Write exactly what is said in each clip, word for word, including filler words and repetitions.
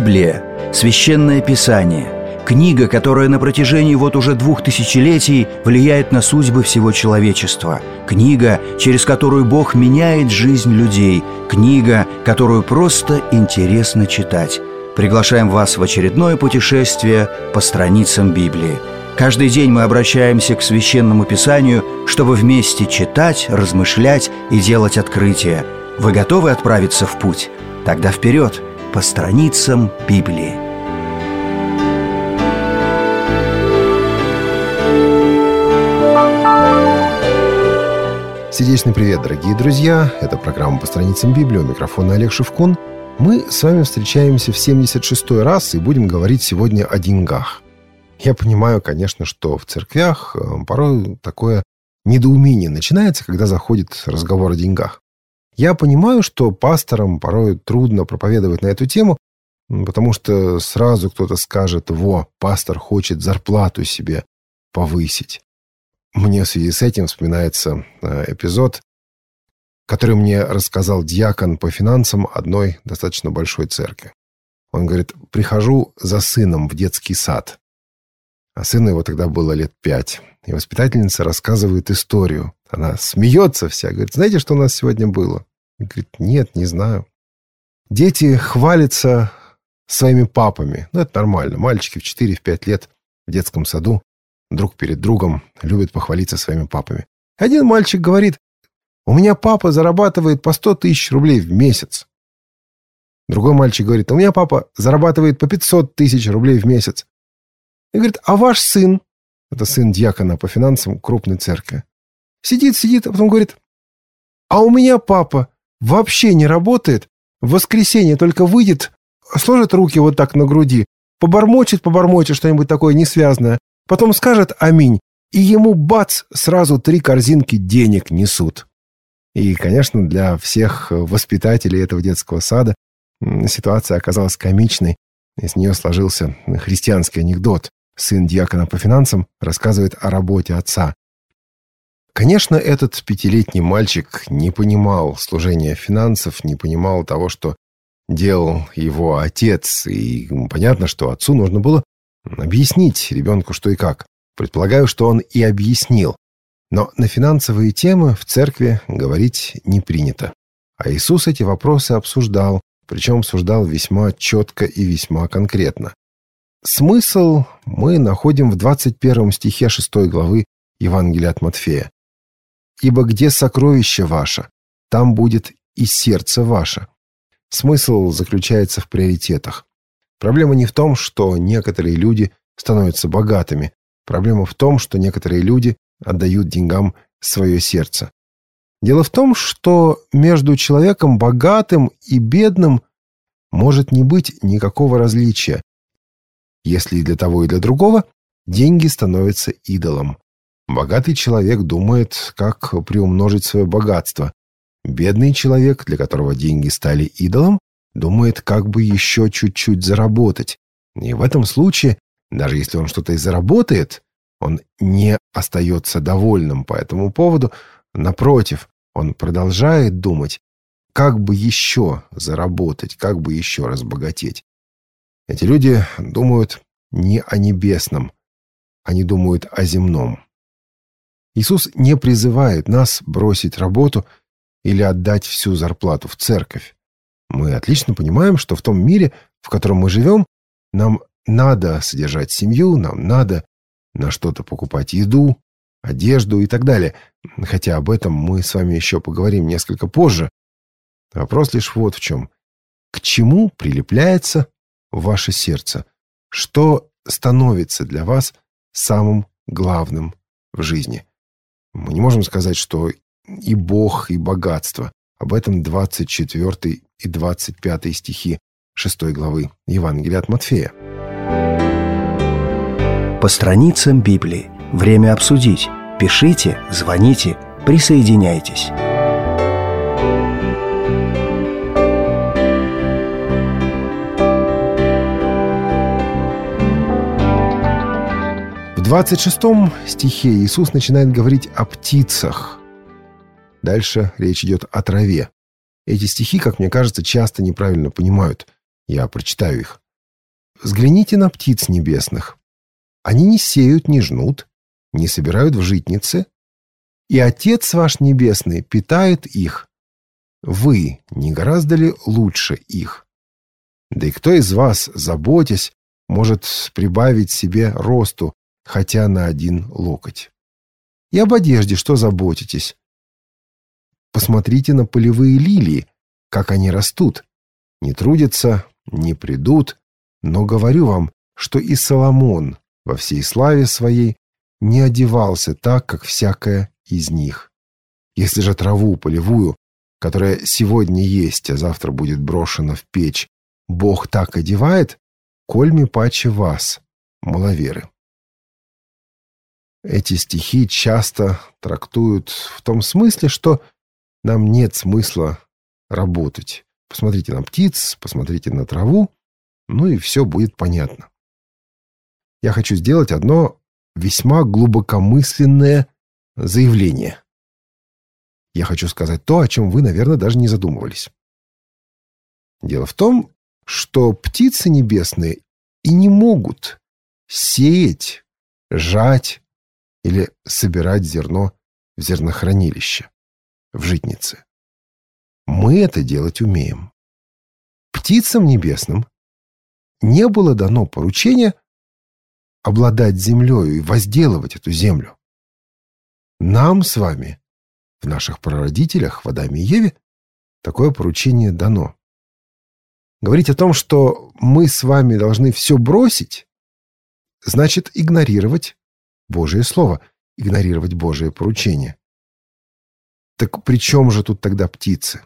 Библия, Священное Писание, книга, которая на протяжении вот уже двух тысячелетий влияет на судьбы всего человечества, книга, через которую Бог меняет жизнь людей, книга, которую просто интересно читать. Приглашаем вас в очередное путешествие по страницам Библии. Каждый день мы обращаемся к Священному Писанию, чтобы вместе читать, размышлять и делать открытия. Вы готовы отправиться в путь? Тогда вперед, по страницам Библии. Сердечный привет, дорогие друзья! Это программа «По страницам Библии». У микрофона Олег Шевкун. Мы с вами встречаемся в семьдесят шестой раз и будем говорить сегодня о деньгах. Я понимаю, конечно, что в церквях порой такое недоумение начинается, когда заходит разговор о деньгах. Я понимаю, что пасторам порой трудно проповедовать на эту тему, потому что сразу кто-то скажет: «Во, пастор хочет зарплату себе повысить». Мне в связи с этим вспоминается эпизод, который мне рассказал диакон по финансам одной достаточно большой церкви. Он говорит: «Прихожу за сыном в детский сад». А сыну его тогда было лет пять. И воспитательница рассказывает историю. Она смеется вся. Говорит: «Знаете, что у нас сегодня было?» И говорит: «Нет, не знаю». Дети хвалятся своими папами. Ну, это нормально. Мальчики в четыре-пять лет в детском саду друг перед другом любят похвалиться своими папами. Один мальчик говорит: «У меня папа зарабатывает по сто тысяч рублей в месяц». Другой мальчик говорит: «У меня папа зарабатывает по пятьсот тысяч рублей в месяц». И говорит: «А ваш сын?» Это сын диакона по финансам крупной церкви. Сидит, сидит, а потом говорит: «А у меня папа вообще не работает. В воскресенье только выйдет, сложит руки вот так на груди, побормочет, побормочет что-нибудь такое несвязное, потом скажет аминь, и ему бац, сразу три корзинки денег несут». И, конечно, для всех воспитателей этого детского сада ситуация оказалась комичной. Из нее сложился христианский анекдот. Сын диакона по финансам рассказывает о работе отца. Конечно, этот пятилетний мальчик не понимал служения финансов, не понимал того, что делал его отец. И понятно, что отцу нужно было объяснить ребенку, что и как. Предполагаю, что он и объяснил. Но на финансовые темы в церкви говорить не принято. А Иисус эти вопросы обсуждал, причем обсуждал весьма четко и весьма конкретно. Смысл мы находим в двадцать первом стихе шестой главы Евангелия от Матфея. «Ибо где сокровище ваше, там будет и сердце ваше». Смысл заключается в приоритетах. Проблема не в том, что некоторые люди становятся богатыми. Проблема в том, что некоторые люди отдают деньгам свое сердце. Дело в том, что между человеком богатым и бедным может не быть никакого различия, если и для того, и для другого деньги становятся идолом. Богатый человек думает, как приумножить свое богатство. Бедный человек, для которого деньги стали идолом, думает, как бы еще чуть-чуть заработать. И в этом случае, даже если он что-то и заработает, он не остается довольным по этому поводу. Напротив, он продолжает думать, как бы еще заработать, как бы еще разбогатеть. Эти люди думают не о небесном, они думают о земном. Иисус не призывает нас бросить работу или отдать всю зарплату в церковь. Мы отлично понимаем, что в том мире, в котором мы живем, нам надо содержать семью, нам надо на что-то покупать еду, одежду и так далее. Хотя об этом мы с вами еще поговорим несколько позже. Вопрос лишь вот в чем. К чему прилепляется ваше сердце? Что становится для вас самым главным в жизни? Мы не можем сказать, что и Бог, и богатство. Об этом двадцать четвёртый и двадцать пятый стихи шестой главы Евангелия от Матфея. По страницам Библии. Время обсудить. Пишите, звоните, присоединяйтесь. В двадцать шестом стихе Иисус начинает говорить о птицах. Дальше речь идет о траве. Эти стихи, как мне кажется, часто неправильно понимают. Я прочитаю их. Взгляните на птиц небесных. Они не сеют, не жнут, не собирают в житницы, и Отец ваш Небесный питает их. Вы не гораздо ли лучше их? Да и кто из вас, заботясь, может прибавить себе росту, хотя на один локоть? И об одежде что заботитесь? Посмотрите на полевые лилии, как они растут. Не трудятся, не придут, но говорю вам, что и Соломон во всей славе своей не одевался так, как всякая из них. Если же траву полевую, которая сегодня есть, а завтра будет брошена в печь, Бог так одевает, кольми паче вас, маловеры. Эти стихи часто трактуют в том смысле, что нам нет смысла работать. Посмотрите на птиц, посмотрите на траву, ну и все будет понятно. Я хочу сделать одно весьма глубокомысленное заявление. Я хочу сказать то, о чем вы, наверное, даже не задумывались. Дело в том, что птицы небесные и не могут сеять, жать или собирать зерно в зернохранилище, в житнице. Мы это делать умеем. Птицам небесным не было дано поручение обладать землею и возделывать эту землю. Нам с вами, в наших прародителях, в Адаме и Еве, такое поручение дано. Говорить о том, что мы с вами должны все бросить, значит игнорировать Божие Слово, игнорировать Божие поручение. Так при чем же тут тогда птицы?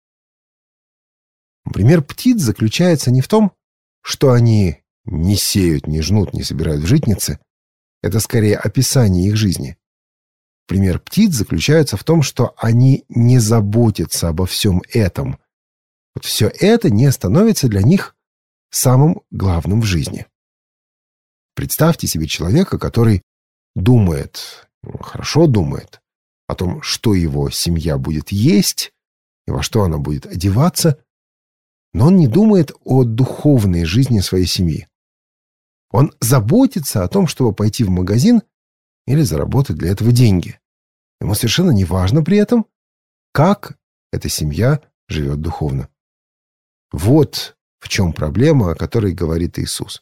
Пример птиц заключается не в том, что они не сеют, не жнут, не собирают в житницы. Это скорее описание их жизни. Пример птиц заключается в том, что они не заботятся обо всем этом. Вот все это не становится для них самым главным в жизни. Представьте себе человека, который думает, хорошо думает, о том, что его семья будет есть и во что она будет одеваться, но он не думает о духовной жизни своей семьи. Он заботится о том, чтобы пойти в магазин или заработать для этого деньги. Ему совершенно не важно при этом, как эта семья живет духовно. Вот в чем проблема, о которой говорит Иисус.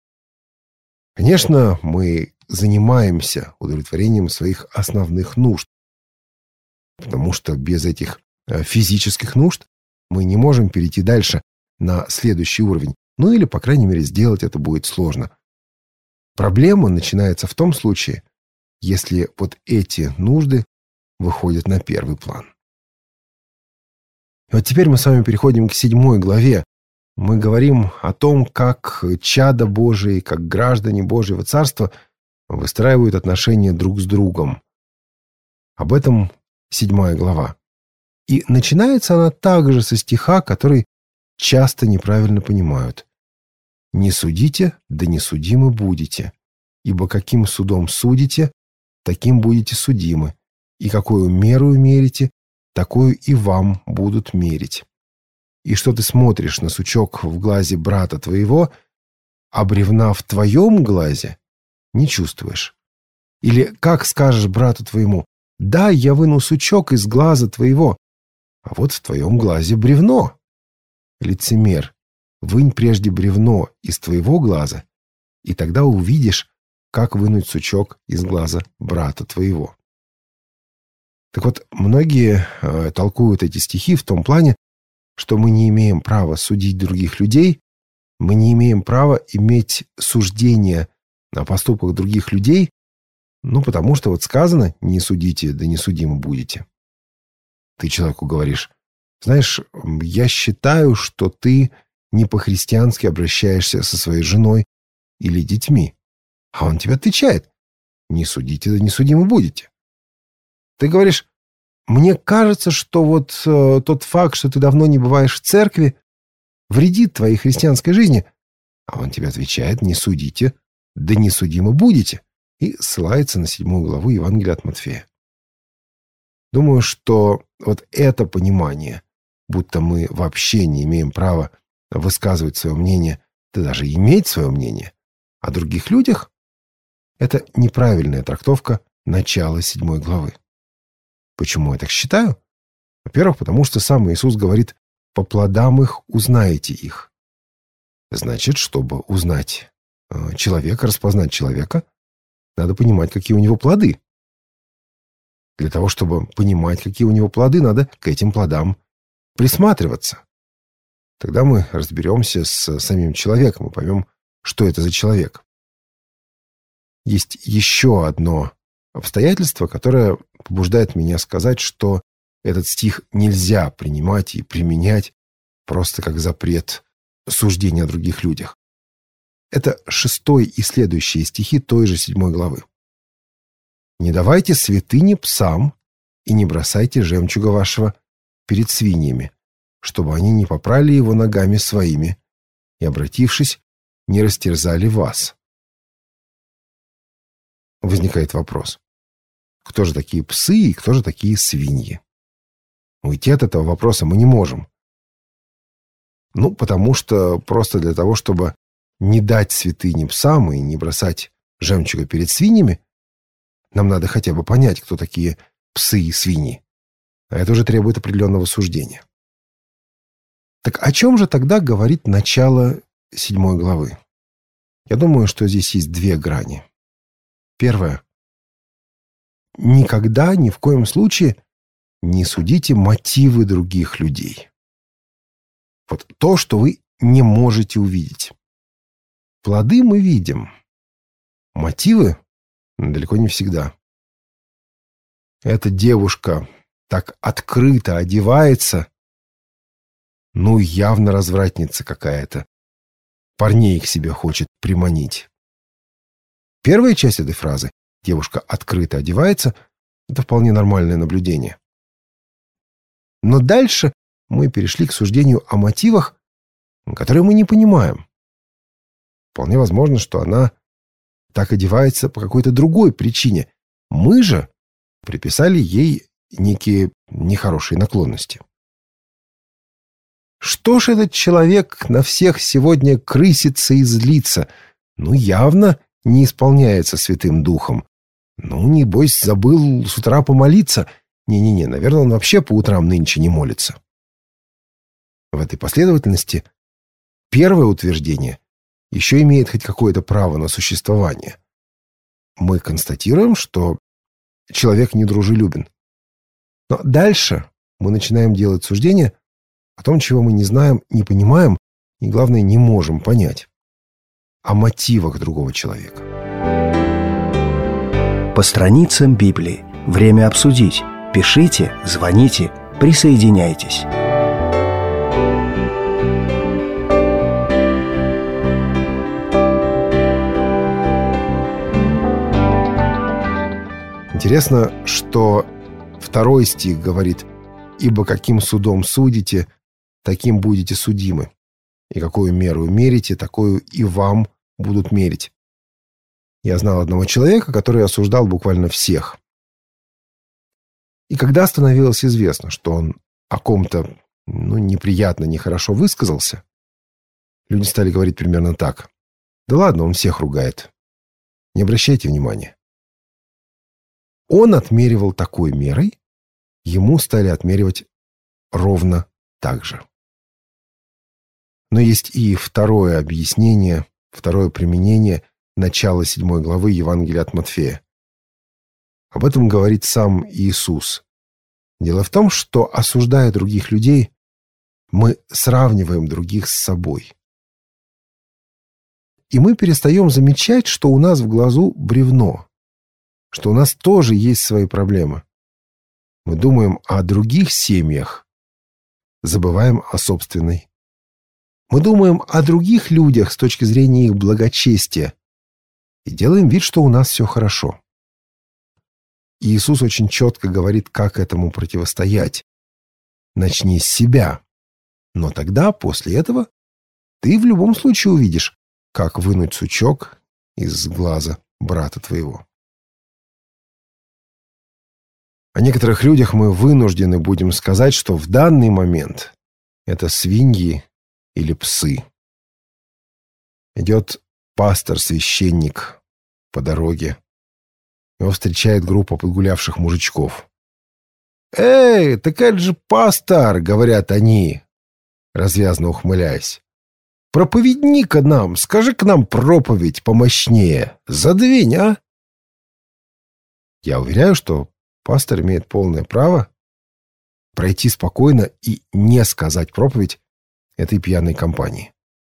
Конечно, мы занимаемся удовлетворением своих основных нужд, потому что без этих физических нужд мы не можем перейти дальше на следующий уровень. Ну или, по крайней мере, сделать это будет сложно. Проблема начинается в том случае, если вот эти нужды выходят на первый план. И вот теперь мы с вами переходим к седьмой главе. Мы говорим о том, как чада Божии, как граждане Божьего Царства выстраивают отношения друг с другом. Об этом седьмая глава. И начинается она также со стиха, который часто неправильно понимают. «Не судите, да не судимы будете, ибо каким судом судите, таким будете судимы, и какую меру мерите, такую и вам будут мерить. И что ты смотришь на сучок в глазе брата твоего, а бревна в твоем глазе не чувствуешь? Или как скажешь брату твоему: дай я выну сучок из глаза твоего, а вот в твоем глазе бревно? Лицемер, вынь прежде бревно из твоего глаза, и тогда увидишь, как вынуть сучок из глаза брата твоего». Так вот, многие э, толкуют эти стихи в том плане, что мы не имеем права судить других людей, мы не имеем права иметь суждения о поступках других людей, ну, потому что вот сказано: «Не судите, да не судимы будете». Ты человеку говоришь: знаешь, я считаю, что ты не по-христиански обращаешься со своей женой или детьми. А он тебе отвечает: не судите, да не судимы будете. Ты говоришь: мне кажется, что вот э, тот факт, что ты давно не бываешь в церкви, вредит твоей христианской жизни. А он тебе отвечает: не судите, да не судимы будете. И ссылается на седьмую главу Евангелия от Матфея. Думаю, что вот это понимание, будто мы вообще не имеем права высказывать свое мнение да даже иметь свое мнение о других людях – это неправильная трактовка начала седьмой главы. Почему я так считаю? Во-первых, потому что сам Иисус говорит: «По плодам их узнаете их». Значит, чтобы узнать э, человека, распознать человека, надо понимать, какие у него плоды. Для того, чтобы понимать, какие у него плоды, надо к этим плодам присматриваться. Тогда мы разберемся с самим человеком и поймем, что это за человек. Есть еще одно обстоятельство, которое побуждает меня сказать, что этот стих нельзя принимать и применять просто как запрет суждения о других людях. Это шестой и следующие стихи той же седьмой главы. «Не давайте святыни псам и не бросайте жемчуга вашего перед свиньями, чтобы они не попрали его ногами своими и, обратившись, не растерзали вас». Возникает вопрос: кто же такие псы и кто же такие свиньи? Уйти от этого вопроса мы не можем. Ну, потому что просто для того, чтобы не дать святыни псам и не бросать жемчуга перед свиньями, нам надо хотя бы понять, кто такие псы и свиньи. А это уже требует определенного суждения. Так о чем же тогда говорит начало седьмой главы? Я думаю, что здесь есть две грани. Первое. Никогда, ни в коем случае не судите мотивы других людей. Вот то, что вы не можете увидеть. Плоды мы видим. Мотивы далеко не всегда. Эта девушка так открыто одевается, ну, явно развратница какая-то. Парней к себе хочет приманить. Первая часть этой фразы «девушка открыто одевается» — это вполне нормальное наблюдение. Но дальше мы перешли к суждению о мотивах, которые мы не понимаем. Вполне возможно, что она так одевается по какой-то другой причине. Мы же приписали ей некие нехорошие наклонности. Что ж этот человек на всех сегодня крысится и злится? Ну, явно не исполняется Святым Духом. Ну, небось, забыл с утра помолиться. Не-не-не, наверное, он вообще по утрам нынче не молится. В этой последовательности первое утверждение еще имеет хоть какое-то право на существование. Мы констатируем, что человек недружелюбен. Но дальше мы начинаем делать суждения о том, чего мы не знаем, не понимаем и, главное, не можем понять. О мотивах другого человека. По страницам Библии. Время обсудить. Пишите, звоните, присоединяйтесь. Интересно, что второй стих говорит: «Ибо каким судом судите, таким будете судимы, и какую меру мерите, такую и вам будут мерить». Я знал одного человека, который осуждал буквально всех. И когда становилось известно, что он о ком-то, ну, неприятно, нехорошо высказался, люди стали говорить примерно так: «Да ладно, он всех ругает. Не обращайте внимания». Он отмеривал такой мерой, ему стали отмеривать ровно так же. Но есть и второе объяснение, второе применение начала седьмой главы Евангелия от Матфея. Об этом говорит сам Иисус. Дело в том, что, осуждая других людей, мы сравниваем других с собой. И мы перестаем замечать, что у нас в глазу бревно, что у нас тоже есть свои проблемы. Мы думаем о других семьях, забываем о собственной. Мы думаем о других людях с точки зрения их благочестия и делаем вид, что у нас все хорошо. И Иисус очень четко говорит, как этому противостоять. Начни с себя. Но тогда, после этого, ты в любом случае увидишь, как вынуть сучок из глаза брата твоего. О некоторых людях мы вынуждены будем сказать, что в данный момент это свиньи или псы. Идет пастор-священник по дороге. Его встречает группа подгулявших мужичков. «Эй, так это же пастор!» — говорят они, развязно ухмыляясь. «Проповедни-ка нам, скажи-ка нам проповедь помощнее. Задвинь, а!» Я уверяю, что пастор имеет полное право пройти спокойно и не сказать проповедь этой пьяной компании.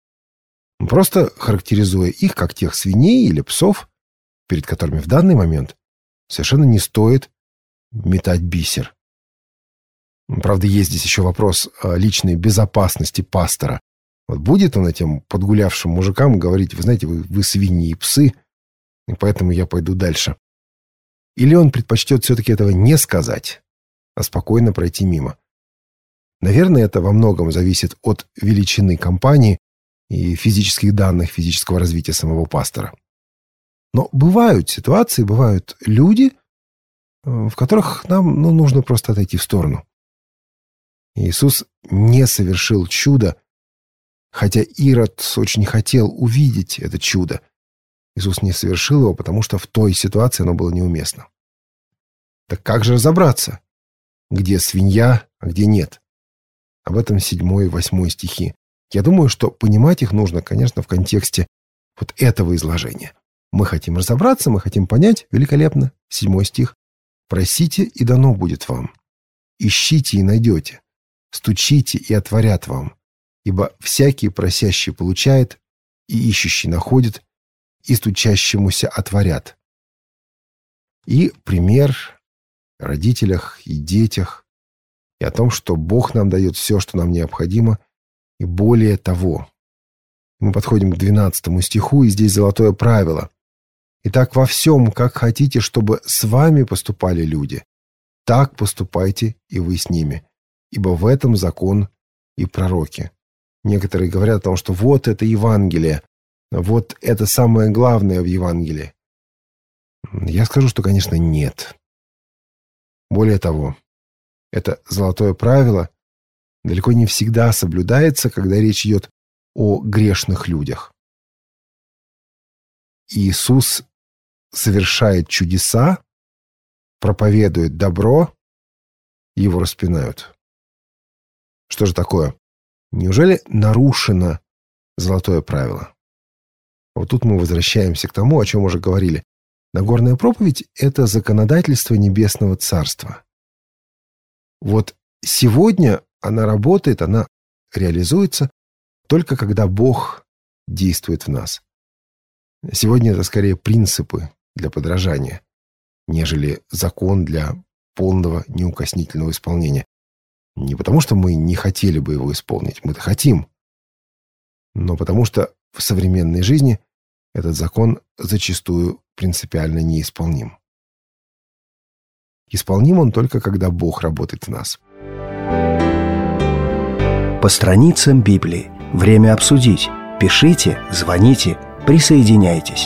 Просто характеризуя их как тех свиней или псов, перед которыми в данный момент совершенно не стоит метать бисер. Правда, есть здесь еще вопрос о личной безопасности пастора. Вот будет он этим подгулявшим мужикам говорить: вы знаете, вы, вы свиньи и псы, и поэтому я пойду дальше. Или он предпочтет все-таки этого не сказать, а спокойно пройти мимо. Наверное, это во многом зависит от величины компании и физических данных физического развития самого пастора. Но бывают ситуации, бывают люди, в которых нам ну, нужно просто отойти в сторону. Иисус не совершил чудо, хотя Ирод очень хотел увидеть это чудо. Иисус не совершил его, потому что в той ситуации оно было неуместно. Так как же разобраться, где свинья, а где нет? Об этом седьмой и восьмой стихи. Я думаю, что понимать их нужно, конечно, в контексте вот этого изложения. Мы хотим разобраться, мы хотим понять. Великолепно. Седьмой стих. «Просите, и дано будет вам. Ищите, и найдете. Стучите, и отворят вам. Ибо всякий просящий получает, и ищущий находит, и стучащемуся отворят». И пример о родителях и детях, и о том, что Бог нам дает все, что нам необходимо, и более того. Мы подходим к двенадцатому стиху, и здесь золотое правило. «Итак, во всем, как хотите, чтобы с вами поступали люди, так поступайте и вы с ними, ибо в этом закон и пророки». Некоторые говорят о том, что вот это Евангелие, вот это самое главное в Евангелии. Я скажу, что, конечно, нет. Более того, это золотое правило далеко не всегда соблюдается, когда речь идет о грешных людях. Иисус совершает чудеса, проповедует добро, и его распинают. Что же такое? Неужели нарушено золотое правило? Вот тут мы возвращаемся к тому, о чем уже говорили. Нагорная проповедь – это законодательство Небесного Царства. Вот сегодня она работает, она реализуется только когда Бог действует в нас. Сегодня это скорее принципы для подражания, нежели закон для полного неукоснительного исполнения. Не потому, что мы не хотели бы его исполнить, мы-то хотим, но потому что в современной жизни этот закон зачастую принципиально неисполним. Исполним он только, когда Бог работает в нас. По страницам Библии. Время обсудить. Пишите, звоните, присоединяйтесь.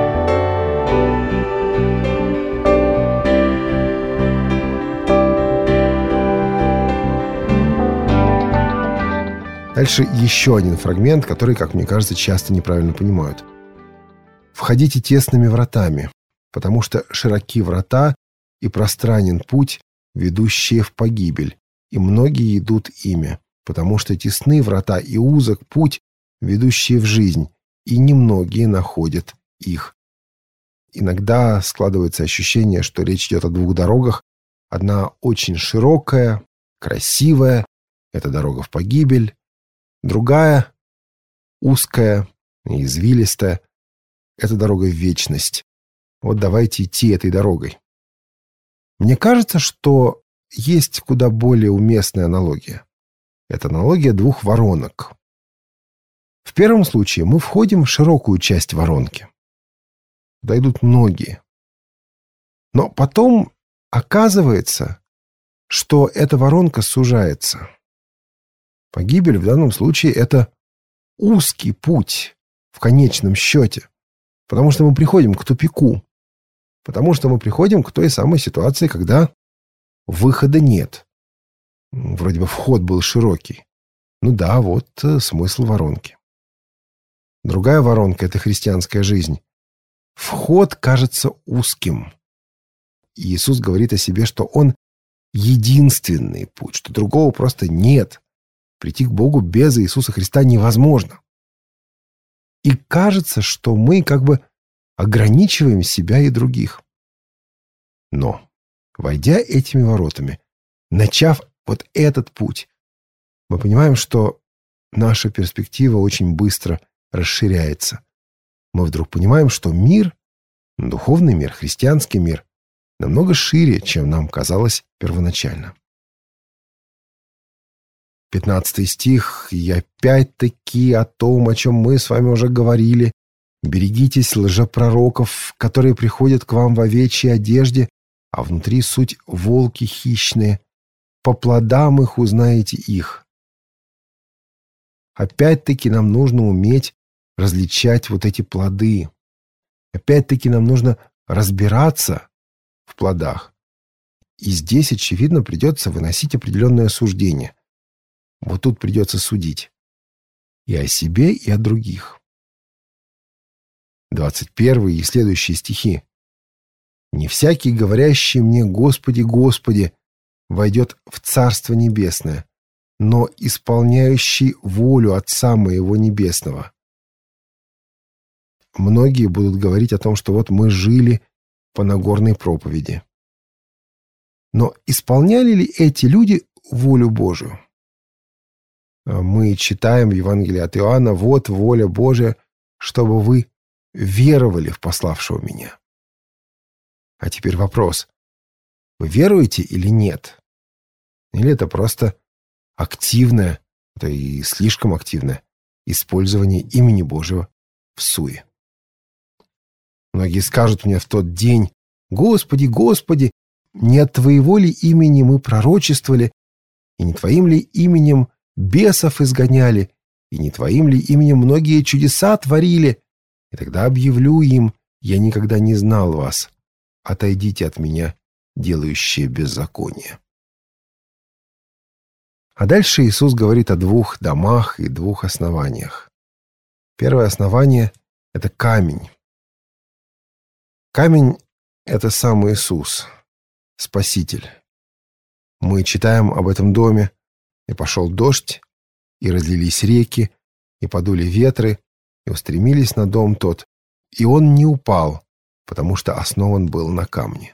Дальше еще один фрагмент, который, как мне кажется, часто неправильно понимают. «Входите тесными вратами, потому что широки врата и пространен путь, ведущий в погибель, и многие идут ими, потому что тесны врата и узок путь, ведущий в жизнь, и немногие находят их». Иногда складывается ощущение, что речь идет о двух дорогах. Одна очень широкая, красивая, это дорога в погибель. Другая, узкая и извилистая, это дорога в вечность. Вот давайте идти этой дорогой. Мне кажется, что есть куда более уместная аналогия. Это аналогия двух воронок. В первом случае мы входим в широкую часть воронки. Туда идут многие. Но потом оказывается, что эта воронка сужается. Погибель в данном случае – это узкий путь в конечном счете, потому что мы приходим к тупику, потому что мы приходим к той самой ситуации, когда выхода нет. Вроде бы вход был широкий. Ну да, вот смысл воронки. Другая воронка – это христианская жизнь. Вход кажется узким. И Иисус говорит о себе, что Он единственный путь, что другого просто нет. Прийти к Богу без Иисуса Христа невозможно. И кажется, что мы как бы ограничиваем себя и других. Но, войдя этими воротами, начав вот этот путь, мы понимаем, что наша перспектива очень быстро расширяется. Мы вдруг понимаем, что мир, духовный мир, христианский мир, намного шире, чем нам казалось первоначально. пятнадцатый стих, и опять-таки о том, о чем мы с вами уже говорили. «Берегитесь лжепророков, которые приходят к вам в овечьей одежде, а внутри суть волки хищные. По плодам их узнаете их». Опять-таки нам нужно уметь различать вот эти плоды. Опять-таки нам нужно разбираться в плодах. И здесь, очевидно, придется выносить определенное суждение. Вот тут придется судить. И о себе, и о других. двадцать первый и следующие стихи. «Не всякий, говорящий мне: Господи, Господи, войдет в Царство Небесное, но исполняющий волю Отца Моего Небесного». Многие будут говорить о том, что вот мы жили по Нагорной проповеди. Но исполняли ли эти люди волю Божию? Мы читаем в Евангелии от Иоанна: «Вот воля Божия, чтобы вы веровали в пославшего меня». А теперь вопрос: вы веруете или нет? Или это просто активное, это и слишком активное использование имени Божьего всуе? Многие скажут мне в тот день: «Господи, Господи, не от Твоего ли имени мы пророчествовали, и не Твоим ли именем бесов изгоняли, и не Твоим ли именем многие чудеса творили?» И тогда объявлю им: «Я никогда не знал вас. Отойдите от меня, делающие беззаконие». А дальше Иисус говорит о двух домах и двух основаниях. Первое основание – это камень. Камень – это сам Иисус, Спаситель. Мы читаем об этом доме: «И пошел дождь, и разлились реки, и подули ветры, и устремились на дом тот, и он не упал, потому что основан был на камне».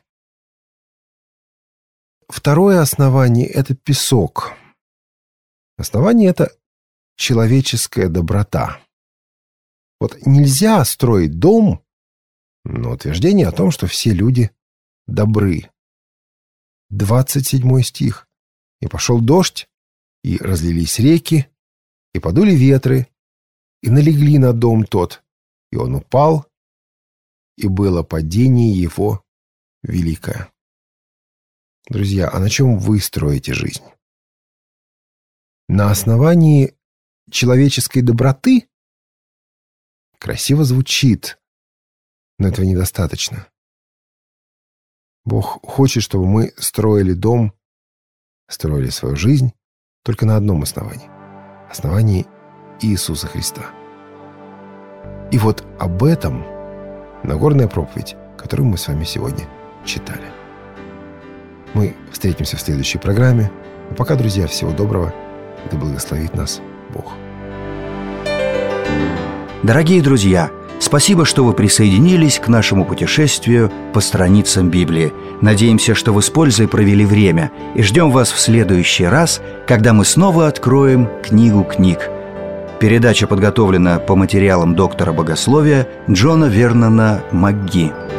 Второе основание – это песок. Основание – это человеческая доброта. Вот нельзя строить дом, но утверждение о том, что все люди добры. двадцать седьмой стих. «И пошел дождь, и разлились реки, и подули ветры, и налегли на дом тот, и он упал, и было падение его великое». Друзья, а на чем вы строите жизнь? На основании человеческой доброты? Красиво звучит, но этого недостаточно. Бог хочет, чтобы мы строили дом, строили свою жизнь только на одном основании. Основании Иисуса Христа. И вот об этом Нагорная проповедь, которую мы с вами сегодня читали. Мы встретимся в следующей программе. А пока, друзья, всего доброго. И да благословит нас Бог. Дорогие друзья, спасибо, что вы присоединились к нашему путешествию по страницам Библии. Надеемся, что вы с пользой провели время, и ждем вас в следующий раз, когда мы снова откроем книгу книг. Передача подготовлена по материалам доктора богословия Джона Вернона МакГи.